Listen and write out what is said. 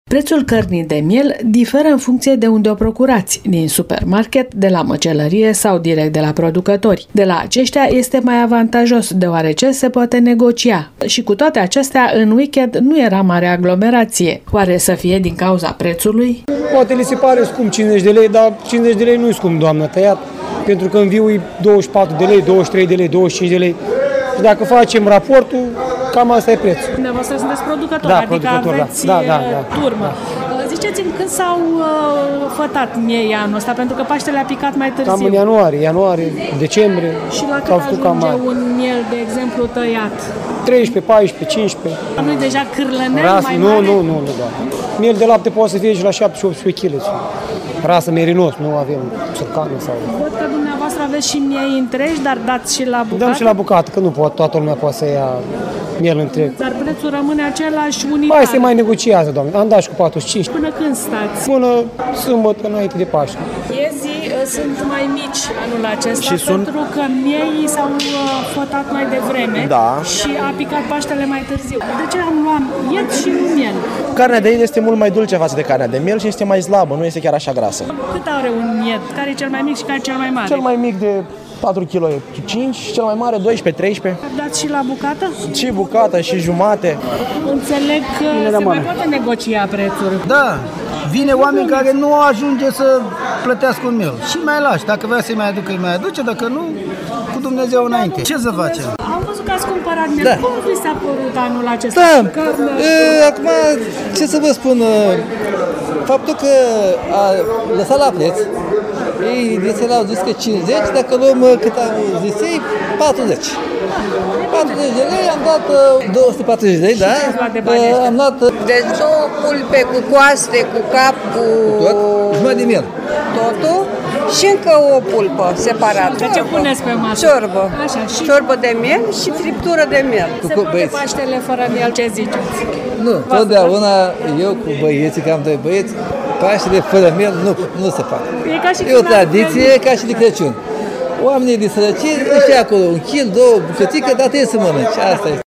Prețul cărnii de miel diferă în funcție de unde o procurați, din supermarket, de la măcelărie sau direct de la producători. De la aceștia este mai avantajos, deoarece se poate negocia. Și cu toate acestea, în weekend nu era mare aglomerație. Oare să fie din cauza prețului? Poate li se pare scump 50 de lei, dar 50 de lei nu-i scump, doamnă, tăiat, pentru că în viu e 24 de lei, 23 de lei, 25 de lei. Și dacă facem raportul, cam asta e prețul. Dumneavoastră sunteți producători, da, adică producător, aveți da, turmă. Ziceți-mi când s-au fătat miei anul ăsta, pentru că Paștele a picat mai târziu. Cam în ianuarie, decembrie. Și la cât ajunge un miel, de exemplu, tăiat? 13, 14, 15. Nu-i deja cârlănel mai nu, mare? Nu, doamne. Miel de lapte poate să fie și la 7-18 kg. Rasă merinos, nu avem țurcană sau... Văd că dumneavoastră aveți și miei întregi, dar dați și la bucată? Dăm și la bucată, că nu poate, toată lumea poate să ia miel întreg. Dar prețul rămâne același unitar? Mai se mai negociază, doamne. Am dat și cu 45. Până când stați? Până sâmbătă, înainte de Paște. Piezii sunt mai mici anul acesta, pentru că miei s-au fătat mai devreme și a picat Paștele mai târziu. De ce am luat ied și nu miel? Carnea de ied este mult mai dulce față de carnea de miel și este mai slabă, nu este chiar așa grasă. Cât are un ied? Care e cel mai mic și care e cel mai mare? Cel mai mic de 4 kg e 5, cel mai mare 12-13. Dați și la bucată? Și bucată și jumate. Înțeleg că se mai poate negocia prețul. Da, vine oameni care nu ajunge să plătească un miel și mai lași. Dacă vrea să-i mai aducă, îi mai aduce, dacă nu, cu Dumnezeu înainte. Ce să facem? Am văzut că ați cumpărat miel. Cum vi s-a părut anul acesta? Acum, ce să vă spun, faptul că a lăsat la preț, ei au zis că 50, dacă luăm cât am zis ei, 40. 40 de lei, am dat 240 de lei, da? Am dat... Deci două pulpe cu coaste, cu cap, cu... tot? Jumătate de miel. Totul și încă o pulpă separată. De ce puneți pe masă? Ciorbă. Așa, și... Ciorbă de miel și friptură de miel. Se poate Paștele fără miel, ce ziceți? Nu, totdeauna eu cu băieții, că am doi băieți, Paștele fără miel nu se poate. E o tradiție ca și de Crăciun. Oamenii de sărăcie își ia acolo un kil, două bucățică, dar trebuie să mănânci. Asta este.